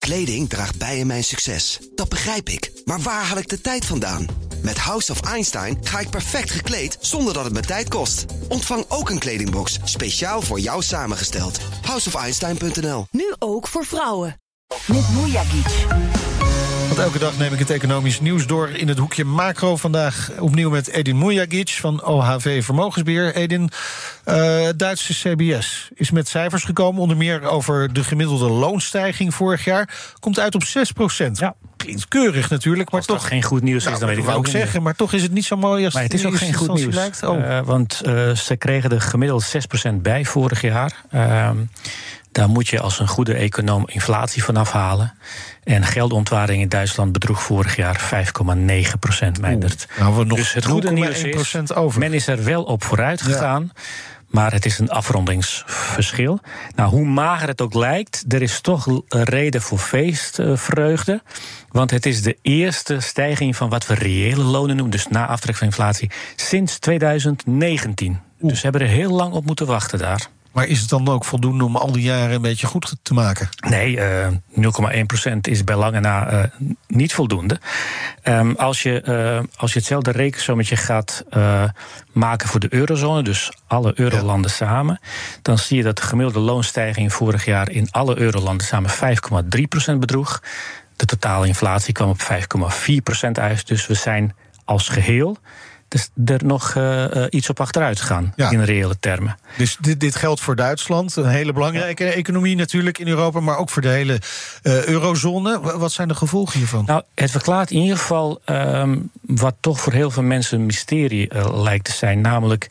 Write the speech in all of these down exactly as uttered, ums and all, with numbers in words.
Kleding draagt bij in mijn succes. Dat begrijp ik. Maar waar haal ik de tijd vandaan? Met House of Einstein ga ik perfect gekleed zonder dat het me tijd kost. Ontvang ook een kledingbox, speciaal voor jou samengesteld. house of einstein punt n l. Nu ook voor vrouwen. Met Mujagic. Want elke dag neem ik het economisch nieuws door in het hoekje macro. Vandaag opnieuw met Edin Mujagic van O H V Vermogensbeheer. Edin, uh, Duitse C B S is met cijfers gekomen, onder meer over de gemiddelde loonstijging vorig jaar. Komt uit op zes procent. Ja. Klinkt keurig natuurlijk, maar als toch... dat geen goed nieuws nou, is, dan weet ik wou ook ik zeggen, maar toch is het niet zo mooi als maar het is ook geen goed nieuws. Lijkt. Oh. Uh, want uh, ze kregen er gemiddeld zes procent bij vorig jaar. Uh, daar moet je als een goede econoom inflatie van afhalen. En geldontwaarding in Duitsland bedroeg vorig jaar vijf komma negen procent, Meindert. Nou, we nog dus het goede nieuws is, over. Men is er wel op vooruit gegaan. Ja. Maar het is een afrondingsverschil. Nou, hoe mager het ook lijkt, er is toch een reden voor feestvreugde. Want het is de eerste stijging van wat we reële lonen noemen, dus na aftrek van inflatie, sinds twintig negentien. Oeh. Dus we hebben er heel lang op moeten wachten daar. Maar is het dan ook voldoende om al die jaren een beetje goed te maken? Nee, uh, nul komma één procent is bij lange na uh, niet voldoende. Um, als, je, uh, als je hetzelfde rekensommetje gaat uh, maken voor de eurozone, dus alle eurolanden ja. samen, dan zie je dat de gemiddelde loonstijging vorig jaar in alle eurolanden samen vijf komma drie procent bedroeg. De totale inflatie kwam op vijf komma vier procent uit. Dus we zijn als geheel dus er nog uh, uh, iets op achteruit gegaan, ja. in reële termen. Dus dit, dit geldt voor Duitsland, een hele belangrijke ja. economie natuurlijk in Europa, maar ook voor de hele uh, eurozone. Wat zijn de gevolgen hiervan? Nou, het verklaart in ieder geval um, wat toch voor heel veel mensen een mysterie uh, lijkt te zijn, namelijk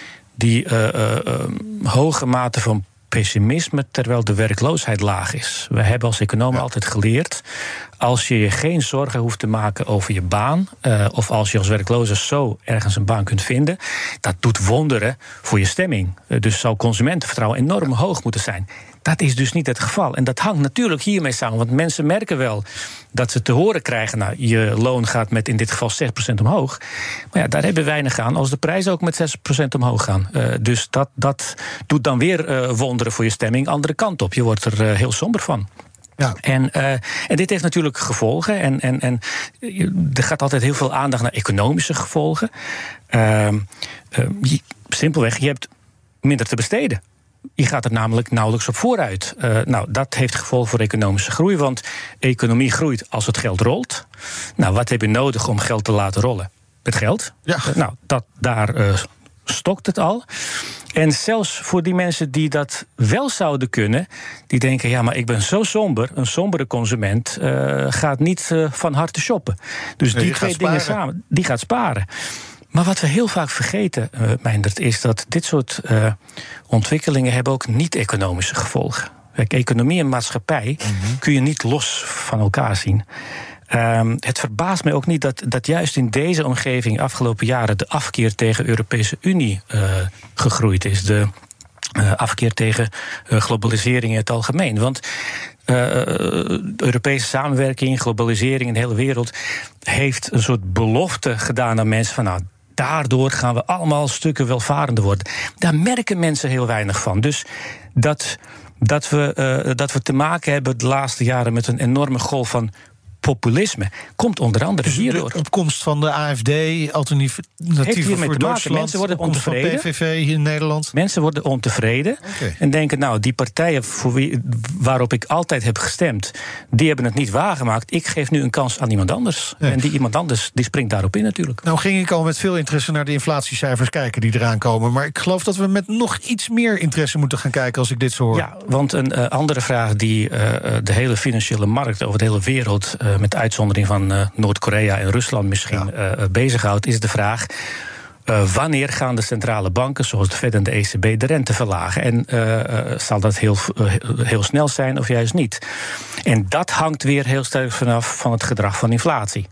die uh, uh, uh, hoge mate van pessimisme terwijl de werkloosheid laag is. We hebben als economen ja. altijd geleerd, als je je geen zorgen hoeft te maken over je baan, uh, of als je als werkloze zo ergens een baan kunt vinden, dat doet wonderen voor je stemming. Uh, dus zou consumentenvertrouwen enorm ja. hoog moeten zijn. Dat is dus niet het geval. En dat hangt natuurlijk hiermee samen, want mensen merken wel dat ze te horen krijgen, nou, je loon gaat met in dit geval zes procent omhoog. Maar ja, daar hebben we weinig aan als de prijzen ook met zes procent omhoog gaan. Uh, dus dat, dat doet dan weer uh, wonderen voor je stemming, andere kant op. Je wordt er uh, heel somber van. Ja. En, uh, en dit heeft natuurlijk gevolgen. En, en, en er gaat altijd heel veel aandacht naar economische gevolgen. Uh, uh, je, simpelweg, je hebt minder te besteden. Je gaat er namelijk nauwelijks op vooruit. Uh, nou, dat heeft gevolgen voor economische groei, want economie groeit als het geld rolt. Nou, wat heb je nodig om geld te laten rollen? Het geld. Ja. Uh, nou, dat, daar uh, stokt het al. En zelfs voor die mensen die dat wel zouden kunnen, die denken, ja, maar ik ben zo somber, een sombere consument uh, gaat niet uh, van harte shoppen. Dus nee, die twee dingen samen, die gaat sparen. Maar wat we heel vaak vergeten, uh, Meindert, is dat dit soort uh, ontwikkelingen hebben ook niet-economische gevolgen. Kijk, economie en maatschappij mm-hmm. kun je niet los van elkaar zien. Um, het verbaast mij ook niet dat, dat juist in deze omgeving afgelopen jaren de afkeer tegen de Europese Unie uh, gegroeid is. De uh, afkeer tegen uh, globalisering in het algemeen. Want Uh, Europese samenwerking, globalisering in de hele wereld heeft een soort belofte gedaan aan mensen van, nou, daardoor gaan we allemaal stukken welvarender worden. Daar merken mensen heel weinig van. Dus dat, dat, we, uh, dat we te maken hebben de laatste jaren met een enorme golf van populisme komt onder andere dus hierdoor. De opkomst van de A F D, Alternatieven voor Duitsland, mensen worden ontevreden. Van P V V hier in Nederland. Mensen worden ontevreden okay. en denken, nou, die partijen voor wie, waarop ik altijd heb gestemd, die hebben het niet waargemaakt. Ik geef nu een kans aan iemand anders. Nee. En die iemand anders die springt daarop in natuurlijk. Nou ging ik al met veel interesse naar de inflatiecijfers kijken die eraan komen. Maar ik geloof dat we met nog iets meer interesse moeten gaan kijken als ik dit zo hoor. Ja, want een uh, andere vraag die uh, de hele financiële markt over de hele wereld, Uh, met uitzondering van uh, Noord-Korea en Rusland misschien ja. uh, bezighoudt, is de vraag, Uh, wanneer gaan de centrale banken, zoals de Fed en de E C B, de rente verlagen? En uh, uh, zal dat heel, uh, heel snel zijn of juist niet? En dat hangt weer heel sterk vanaf van het gedrag van inflatie.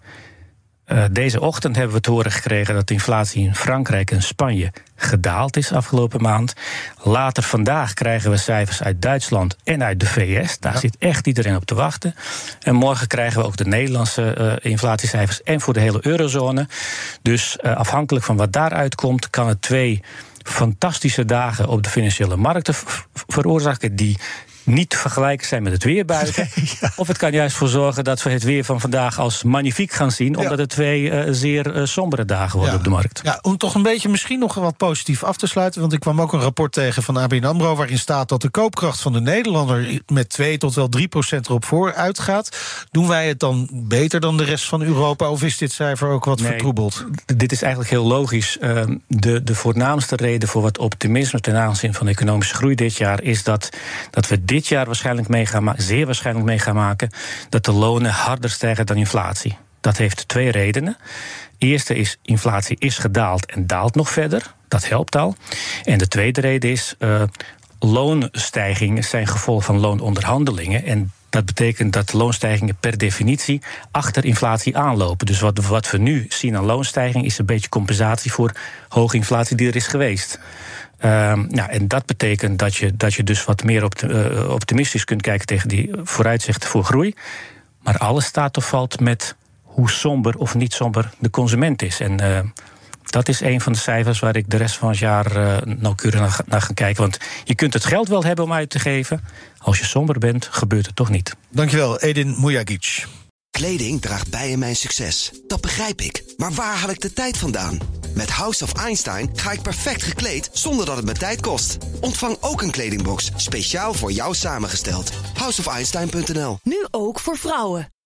Uh, deze ochtend hebben we te horen gekregen dat de inflatie in Frankrijk en Spanje gedaald is afgelopen maand. Later vandaag krijgen we cijfers uit Duitsland en uit de V S. Daar ja. zit echt iedereen op te wachten. En morgen krijgen we ook de Nederlandse uh, inflatiecijfers en voor de hele eurozone. Dus uh, afhankelijk van wat daaruit komt, kan het twee fantastische dagen op de financiële markten veroorzaken die niet te vergelijken zijn met het weer buiten. Ja. Of het kan juist voor zorgen dat we het weer van vandaag als magnifiek gaan zien, omdat ja. het twee uh, zeer uh, sombere dagen worden ja. op de markt. Ja, om toch een beetje misschien nog wat positief af te sluiten, want ik kwam ook een rapport tegen van A B N AMRO waarin staat dat de koopkracht van de Nederlander met twee tot wel drie procent erop vooruit gaat. Doen wij het dan beter dan de rest van Europa, of is dit cijfer ook wat nee, vertroebeld? Dit is eigenlijk heel logisch. Uh, de, de voornaamste reden voor wat optimisme ten aanzien van de economische groei dit jaar is dat, dat we dit jaar waarschijnlijk mee gaan maken, zeer waarschijnlijk mee gaan maken, dat de lonen harder stijgen dan inflatie. Dat heeft twee redenen. De eerste is, inflatie is gedaald en daalt nog verder. Dat helpt al. En de tweede reden is, uh, loonstijgingen zijn gevolg van loononderhandelingen. En dat betekent dat loonstijgingen per definitie achter inflatie aanlopen. Dus wat, wat we nu zien aan loonstijging is een beetje compensatie voor hoge inflatie die er is geweest. Um, nou, en dat betekent dat je, dat je dus wat meer optimistisch kunt kijken tegen die vooruitzichten voor groei. Maar alles staat of valt met hoe somber of niet somber de consument is. En uh, dat is een van de cijfers waar ik de rest van het jaar uh, nauwkeurig naar, naar ga kijken. Want je kunt het geld wel hebben om uit te geven. Als je somber bent, gebeurt het toch niet. Dankjewel, Edin Mujagic. Kleding draagt bij in mijn succes. Dat begrijp ik. Maar waar haal ik de tijd vandaan? Met House of Einstein ga ik perfect gekleed zonder dat het me tijd kost. Ontvang ook een kledingbox, speciaal voor jou samengesteld. house of einstein punt n l. Nu ook voor vrouwen.